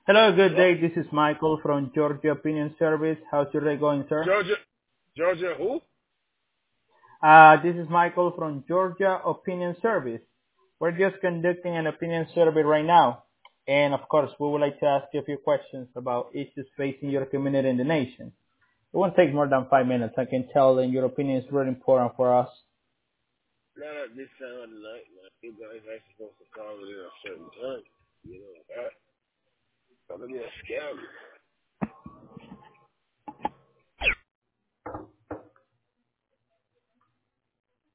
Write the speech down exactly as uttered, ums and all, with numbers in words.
Hello, good Hello? day. This is Michael from Georgia Opinion Service. How's your day going, sir? Georgia, Georgia, who? Uh, this is Michael from Georgia Opinion Service. We're just conducting an opinion survey right now. And of course, we would like to ask you a few questions about issues facing your community and the nation. It won't take more than five minutes. I can tell that your opinion is really important for us. Not at this time of the night, man. You guys ain't supposed to call it at a certain time. You know that. So let me scam you.